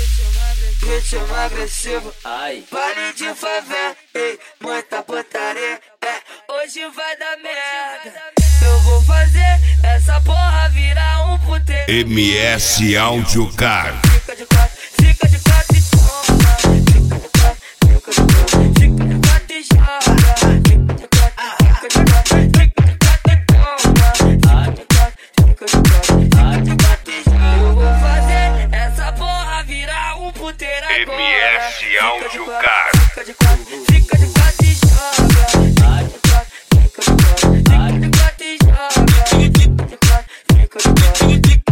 Ritmo agressivo, ai, baile de favela, ei, muita putaria, hoje vai dar merda. Eu vou fazer essa porra virar um puteiro. MS Áudio Car. Fica de quatro e toma. Fica de quatro e joga. Fica de quatro e toma. Fica de quatro e joga. Eu vou fazer essa porra virar um puteiro agora. MS Áudio Car. Fica de quatro e joga. Fica de quatro e joga. Fica de quatro e joga.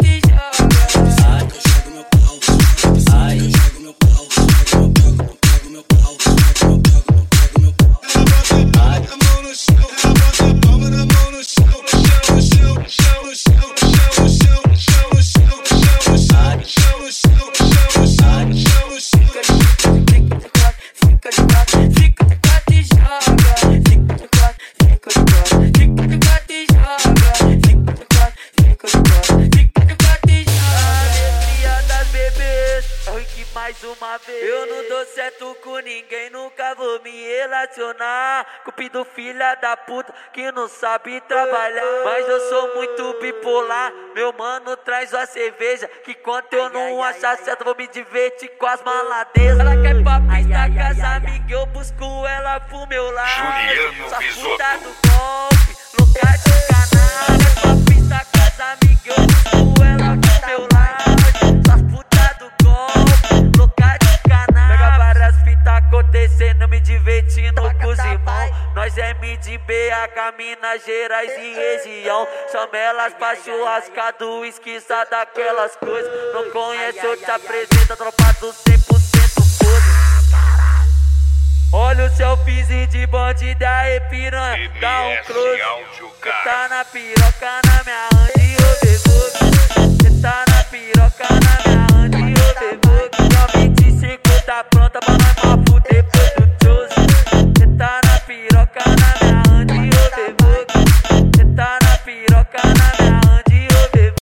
Mais uma vez, eu não dou certo com ninguém, nunca vou me relacionar. Cupido filha da puta que não sabe trabalhar. Mas eu sou muito bipolar, meu mano traz a cerveja, que quanto eu não achar certo vou me divertir com as maladezas. Ela quer pra pista com as amigas, eu busco ela pro meu lado. Só puta do golpe, lugar de canal. Ela quer pra pista com as amigas, eu busco ela pro meu lado. Só puta do golpe, lugar de canal. Pega várias fitas acontecendo, me divertindo com os irmãos. Nós é de BH, Minas Gerais e região. Chama elas pra churrascado, esquiça daquelas coisas. Não conhece, eu te apresento, a tropa do 100% foda. Olha o selfiezinho de bandido aí, piranha. Dá um close, tá na piroca.